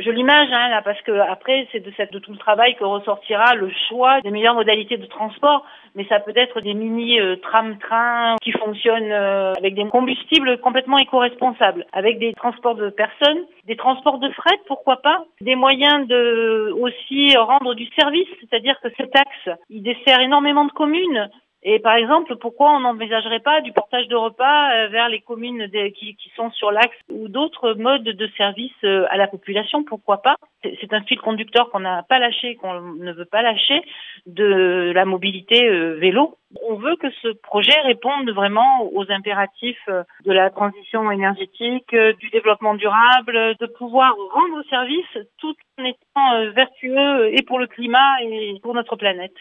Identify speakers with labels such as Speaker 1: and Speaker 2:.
Speaker 1: jolie image, là, parce que après, c'est de tout le travail que ressortira le choix des meilleures modalités de transport. Mais ça peut être des mini tram-trains qui fonctionnent avec des combustibles complètement éco-responsables, avec des transports de personnes, des transports de fret, pourquoi pas, des moyens de aussi rendre du service, c'est-à-dire que cet axe, il dessert énormément de communes. Et par exemple, pourquoi on n'envisagerait pas du portage de repas vers les communes qui sont sur l'axe ou d'autres modes de service à la population, pourquoi pas? C'est un fil conducteur qu'on n'a pas lâché, qu'on ne veut pas lâcher, de la mobilité vélo. On veut que ce projet réponde vraiment aux impératifs de la transition énergétique, du développement durable, de pouvoir rendre service tout en étant vertueux et pour le climat et pour notre planète.